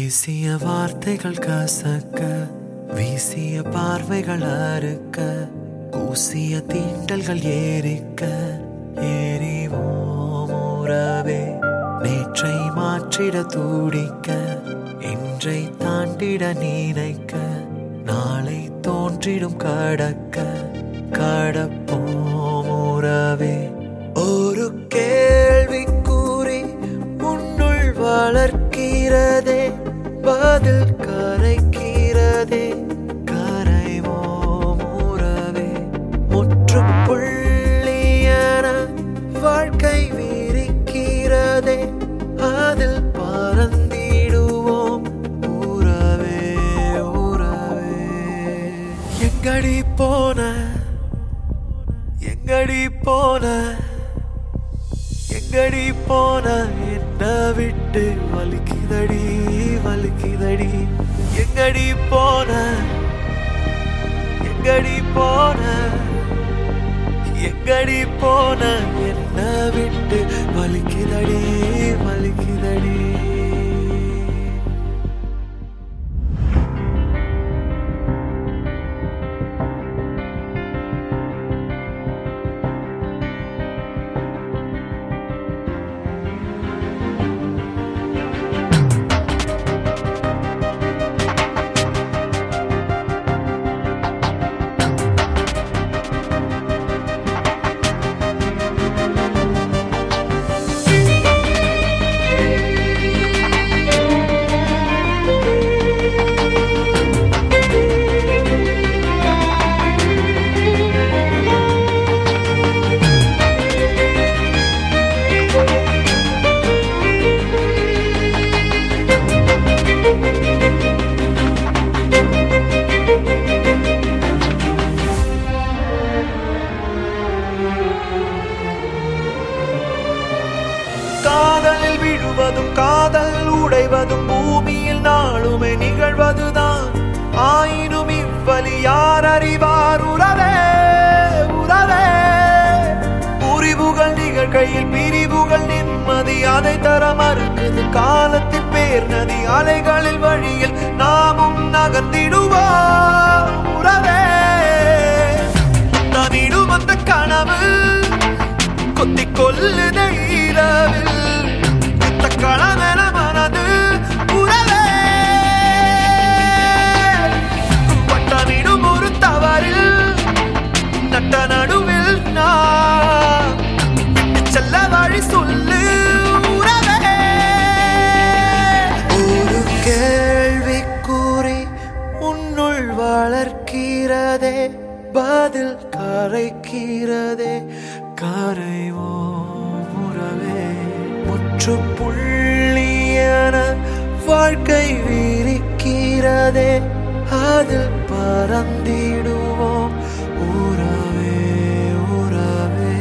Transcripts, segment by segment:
பேசிய வார்த்தைகள் கசக்க, வீசிய பார்வைகள் அறுக்க, கூசிய தீண்டல்கள் ஏறிக்க, ஏறிவோம் உறவே. நேற்றை மாற்றிட துடிக்க, இன்றை தாண்டிட நினைக்க, நாளை தோன்றிடும் கடக்க, கடப்போம் உறவே. ஒரு கேள்விக்கூறி உன்னுள் வளர்க்கிறதே, பதில் கரைக்கிறதே, கரைவோம் உறவே. முற்றுப்புள்ளியான வாழ்க்கை விரிக்கிறதே, அதில் பறந்திடுவோம் உறவே, உறவே. எங்கடி போன, எங்கடி போன, எங்கடி போன, என்ன விட்டு வலிக்குதடி, வலிக்குதடி. எங்கடி போன, எங்கடி போன, எங்கடி போன, என்ன விட்டு வலிக்குதடி, வலிக்குதடி. காதலில் விழுவதும் காதல் உடைவதும் பூமியில் நாளுமே நிகழ்வதுதான். ஆயினும் இவ்வழி யார் அறிவார் உறவே, உறவே. புரிவுகள் நிகழ்கையில் பிரிவுகள் நிம்மதி, அதை தர மறுக்குது காலத்தின் பேர் நதி. அலைகளில் வழியில் நாமும் நகர்ந்திடுவோம் உறவே. தனிடும் அந்த கனவு கொத்திக் கொள்ளுதை இரவில், களமென மனது உறவே. பட்டனிடும் ஒரு தவறில் நட்ட நடுவில் நான் செல்ல வழி சொல்லு உறவே. ஒரு கேள்வி கூறி உன்னுள் வளர்க்கிறதே, பதில் கரைக்கிறதே, கரைவோம் உறவே. முற்றுப்புள்ளியான வாழ்க்கை விரிக்கிறதே, அதில் பறந்திடுவோம் உறவே, உறவே.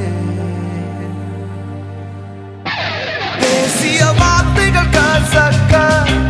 பேசிய வார்த்தைகள் கசக்க,